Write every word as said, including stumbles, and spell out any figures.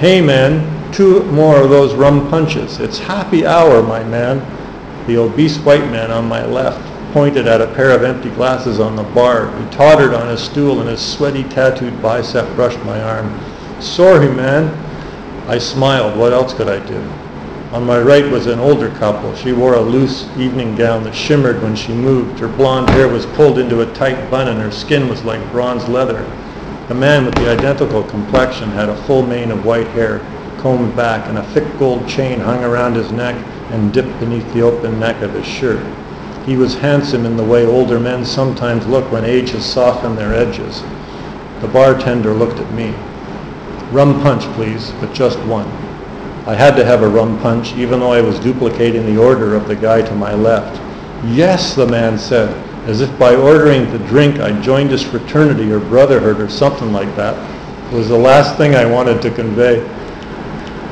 Hey man, two more of those rum punches. It's happy hour, my man. The obese white man on my left pointed at a pair of empty glasses on the bar. He tottered on his stool and his sweaty tattooed bicep brushed my arm. Sorry, man. I smiled. What else could I do? On my right was an older couple. She wore a loose evening gown that shimmered when she moved. Her blonde hair was pulled into a tight bun and her skin was like bronze leather. The man with the identical complexion had a full mane of white hair, combed back, and a thick gold chain hung around his neck and dipped beneath the open neck of his shirt. He was handsome in the way older men sometimes look when age has softened their edges. The bartender looked at me. Rum punch, please, but just one. I had to have a rum punch, even though I was duplicating the order of the guy to my left. Yes, the man said, as if by ordering the drink I joined his fraternity or brotherhood or something like that. It was the last thing I wanted to convey.